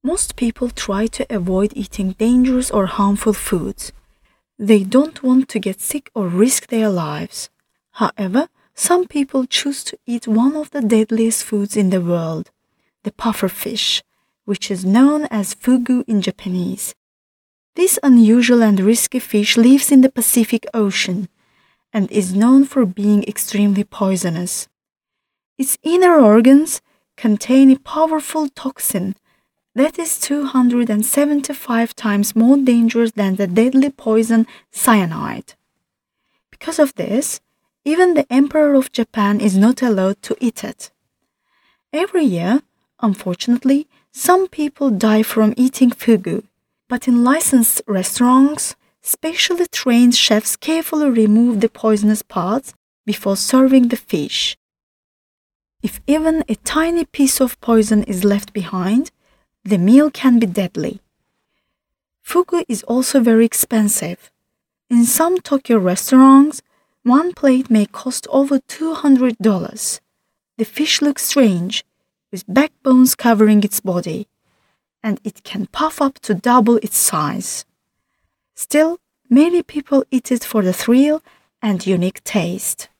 Most people try to avoid eating dangerous or harmful foods. They don't want to get sick or risk their lives. However, some people choose to eat one of the deadliest foods in the world, the pufferfish, which is known as fugu in Japanese. This unusual and risky fish lives in the Pacific Ocean and is known for being extremely poisonous. Its inner organs contain a powerful toxin that is 275 times more dangerous than the deadly poison cyanide. Because of this, even the Emperor of Japan is not allowed to eat it. Every year, unfortunately, some people die from eating fugu, but in licensed restaurants, specially trained chefs carefully remove the poisonous parts before serving the fish. If even a tiny piece of poison is left behind, the meal can be deadly. Fugu is also very expensive. In some Tokyo restaurants, one plate may cost over $200. The fish looks strange, with backbones covering its body, and it can puff up to double its size. Still, many people eat it for the thrill and unique taste.